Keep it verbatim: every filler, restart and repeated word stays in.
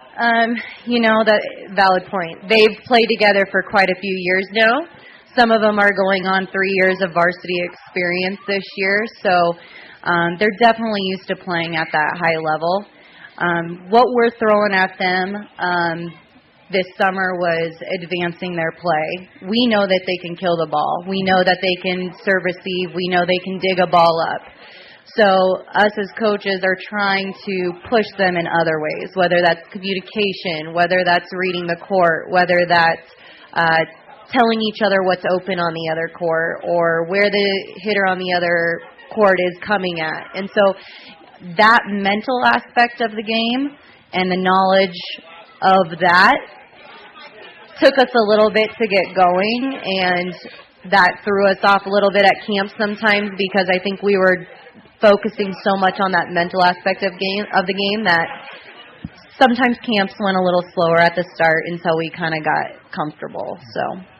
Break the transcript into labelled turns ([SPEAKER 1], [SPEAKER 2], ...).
[SPEAKER 1] Um, you know, that valid point. They've played together for quite a few years now. Some of them are going on three years of varsity experience this year, so um, they're definitely used to playing at that high level. Um, what we're throwing at them um, this summer was advancing their play. We know that they can kill the ball. We know that they can serve receive. We know they can dig a ball up. So us as coaches are trying to push them in other ways, whether that's communication, whether that's reading the court, whether that's uh, telling each other what's open on the other court or where the hitter on the other court is coming at. And so that mental aspect of the game and the knowledge of that took us a little bit to get going, and that threw us off a little bit at camp sometimes because I think we were focusing so much on that mental aspect of game of the game that sometimes camps went a little slower at the start until we kind of got comfortable. So.